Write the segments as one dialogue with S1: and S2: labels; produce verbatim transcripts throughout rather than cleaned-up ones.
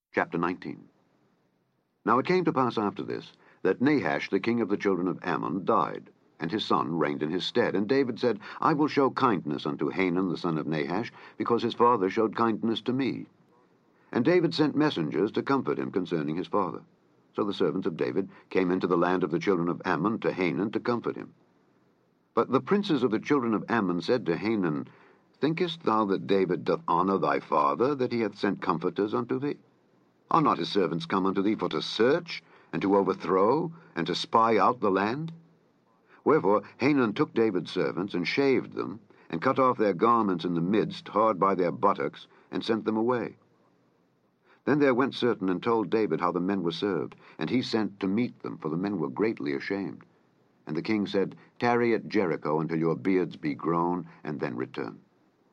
S1: Chapter nineteen. Now it came to pass after this, that Nahash the king of the children of Ammon died, and his son reigned in his stead. And David said, I will show kindness unto Hanun the son of Nahash, because his father showed kindness to me. And David sent messengers to comfort him concerning his father. So the servants of David came into the land of the children of Ammon to Hanun to comfort him. But the princes of the children of Ammon said to Hanun, Thinkest thou that David doth honour thy father, that he hath sent comforters unto thee? Are not his servants come unto thee for to search, and to overthrow, and to spy out the land? Wherefore Hanun took David's servants, and shaved them, and cut off their garments in the midst, hard by their buttocks, and sent them away. Then there went certain and told David how the men were served, and he sent to meet them, for the men were greatly ashamed. And the king said, Tarry at Jericho until your beards be grown, and then return.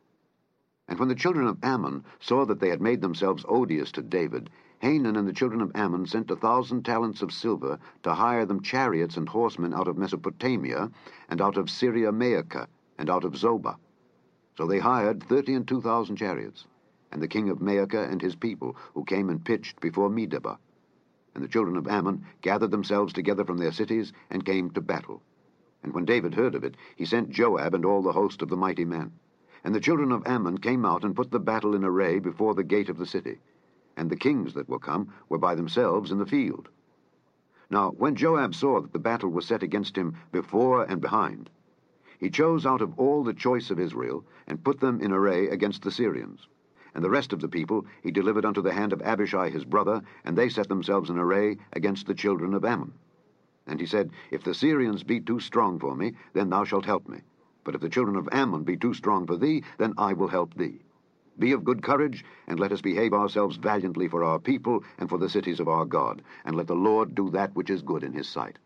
S1: And when the children of Ammon saw that they had made themselves odious to David, Hanun and the children of Ammon sent a thousand talents of silver to hire them chariots and horsemen out of Mesopotamia, and out of Syria Maacah, and out of Zobah. So they hired thirty and two thousand chariots, and the king of Maacah and his people, who came and pitched before Medeba. And the children of Ammon gathered themselves together from their cities, and came to battle. And when David heard of it, he sent Joab and all the host of the mighty men. And the children of Ammon came out and put the battle in array before the gate of the city. And the kings that were come were by themselves in the field. Now when Joab saw that the battle was set against him before and behind, he chose out of all the choice of Israel, and put them in array against the Syrians. And the rest of the people he delivered unto the hand of Abishai his brother, and they set themselves in array against the children of Ammon. And he said, If the Syrians be too strong for me, then thou shalt help me. But if the children of Ammon be too strong for thee, then I will help thee. Be of good courage, and let us behave ourselves valiantly for our people and for the cities of our God, and let the Lord do that which is good in his sight.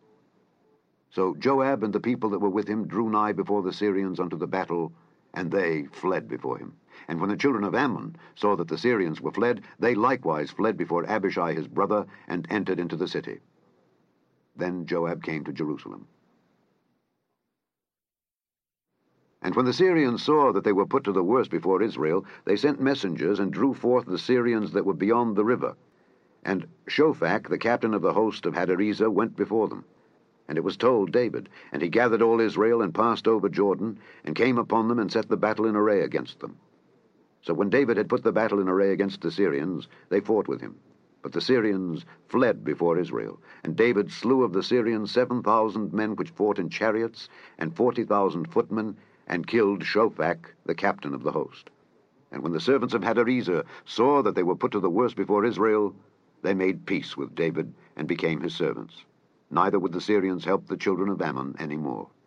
S1: So Joab and the people that were with him drew nigh before the Syrians unto the battle, and they fled before him. And when the children of Ammon saw that the Syrians were fled, they likewise fled before Abishai his brother, and entered into the city. Then Joab came to Jerusalem. And when the Syrians saw that they were put to the worse before Israel, they sent messengers, and drew forth the Syrians that were beyond the river. And Shophach, the captain of the host of Hadarezer, went before them. And it was told David, and he gathered all Israel, and passed over Jordan, and came upon them, and set the battle in array against them. So when David had put the battle in array against the Syrians, they fought with him. But the Syrians fled before Israel. And David slew of the Syrians seven thousand men which fought in chariots, and forty thousand footmen, and killed Shophach, the captain of the host. And when the servants of Hadarezer saw that they were put to the worse before Israel, they made peace with David, and became his servants. Neither would the Syrians help the children of Ammon any more.